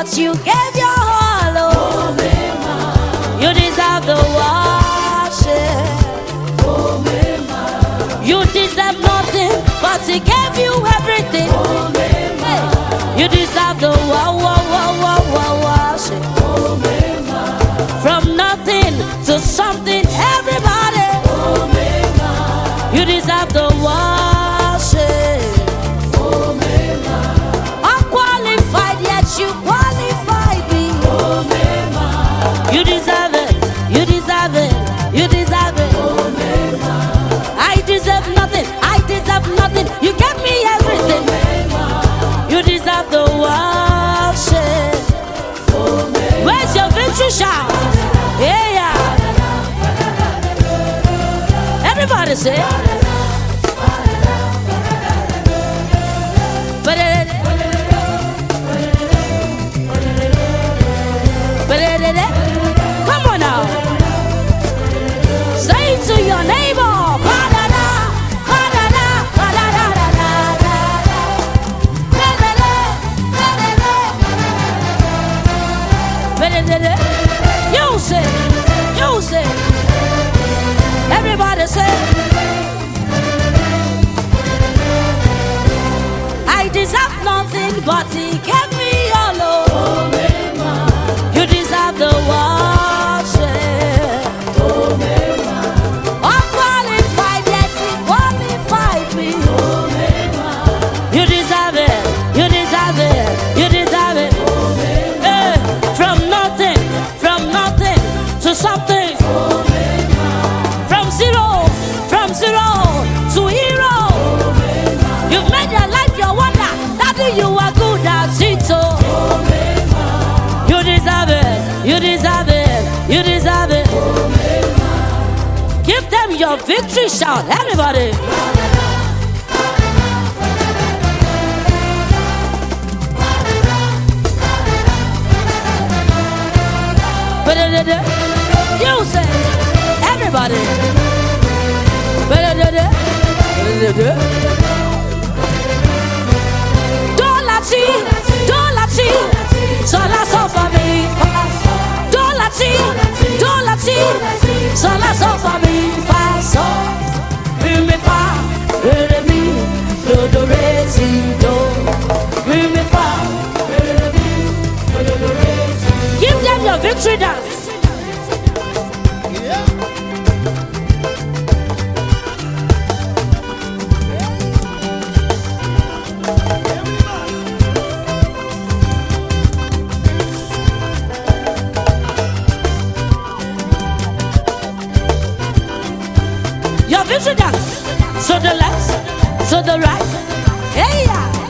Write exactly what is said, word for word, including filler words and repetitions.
but you gave your all. Oh, you deserve the worship. You deserve nothing, but He gave you everything. Hey, you deserve the wow, wow, wow, wow, wow, worship. From nothing to something, everybody. You deserve the worship. Unqualified, yet you qualified me. You deserve it. You deserve it. You deserve it. I deserve nothing. I deserve nothing. You gave me everything. You deserve the worship. Where's your victory shout? Yeah, yeah. Everybody say. Come on now. Say it to your neighbor. You say, you say. Everybody say. I deserve nothing, but He gave me all. Oh, you deserve the worship. Oh, unqualified, yet He qualified me. Oh, you deserve it. You deserve it. You deserve it. Oh, hey, from nothing, from nothing to something. Oh, from zero, from zero to hero. Oh, you've made your life your wonder. Daddy, you are good at it. Oh, you deserve it. You deserve it. You deserve it. Give them your victory shout, everybody. You say, everybody. Don't let you, don't let you, so let's offer me. Don't let you, don't let you, so let's offer me. Fast on, bring me far, bring me, do the racing, do, bring me far, bring me, do the racing. Give them your victory dance. Your victory dance. To the left, to the right. Hey, yeah.